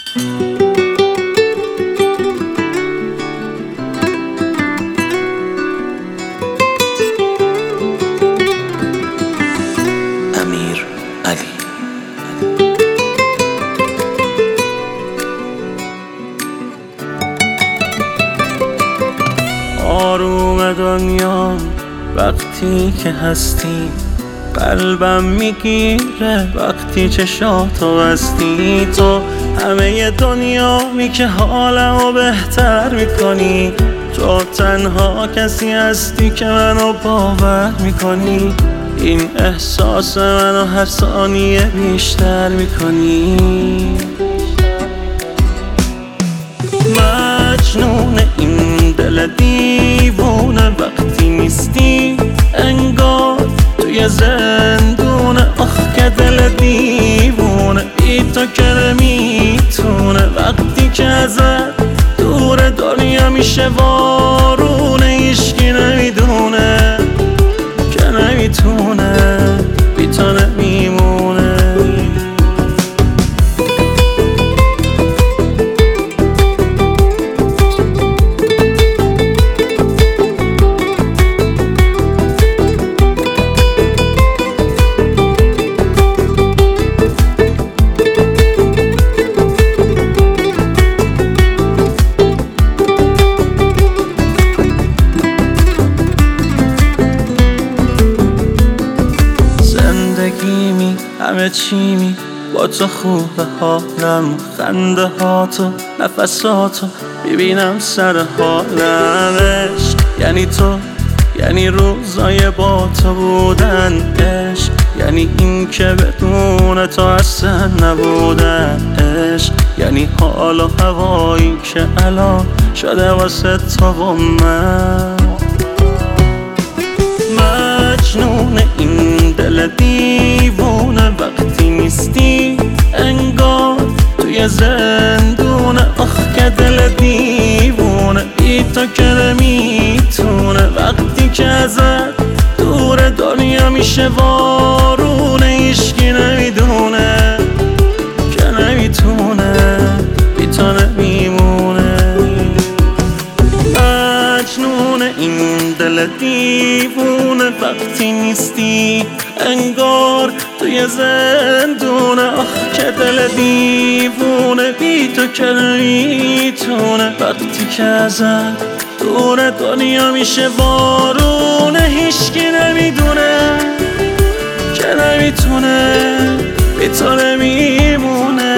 امیر علی. آروم دنیا وقتی که هستی، قلبم میگیره وقتی چشاتو بستی. تو همه دنیایی که حالمو بهتر میکنی، تو تنها کسی هستی که منو باور میکنی. این احساس منو هر ثانیه بیشتر میکنی. مجنون این دل دیوونه وقتی نیستی، انگار توی زندونه. آخ که دل دیوونه بی تو که نمیتونه. وقتی که ازت دور دنیا میشه وارونه، هیچکی نمیدونه که نمیتونه بی تو نمیمونه. زندگیمی همه چیمی با تو خوبه، حالم خنده هاتو نفساتو ببینم سر حالم. عشق یعنی تو، یعنی روزای با تو بودن. عشق یعنی این که بدون تو اصلا نبودن. عشق یعنی حال و هوایی که الان شده واسه تو و من. مجنون این دل دیوونه وقتی نیستی، انگار توی زندونه. آخ که دل دیوونه بی تو که نمیتونه. وقتی که ازت دور دنیا میشه وارونه، هیچکی نمیدونه که نمیتونه بی تو نمیمونه. مجنون این دل دیوونه وقتی نیستی، انگار توی زندونه. آخ که دل دیوونه بی تو که نمیتونه. وقتی که ازت دور دنیا میشه وارونه، هیچکی نمیدونه که نمیتونه بی تو نمیمونه.